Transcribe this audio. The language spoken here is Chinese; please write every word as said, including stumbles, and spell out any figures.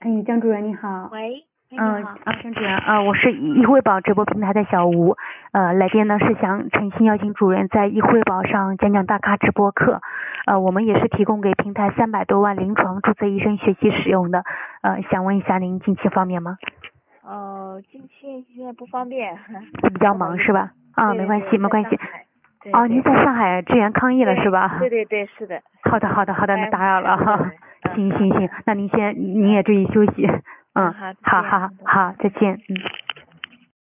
哎，张主任你好。 喂，哎嗯， 你好。 啊，张主任，啊，我是易汇宝直播平台的小吴，呃，来电呢是想诚心邀请主任在易汇宝上讲讲大咖直播课，呃，我们也是提供给平台三百多万临床注册医生学习使用的，呃，想问一下您近期方便吗？ 哦，近期现在不方便。 比较忙是吧？啊， 对对对， 没关系，没关系。 对哦，您在上海支援抗疫了是吧？ 对对对，是的。 好的，好的，好的，那打扰了哈。行行行，那您先，您也注意休息。嗯， 好， 好好好，再见，嗯。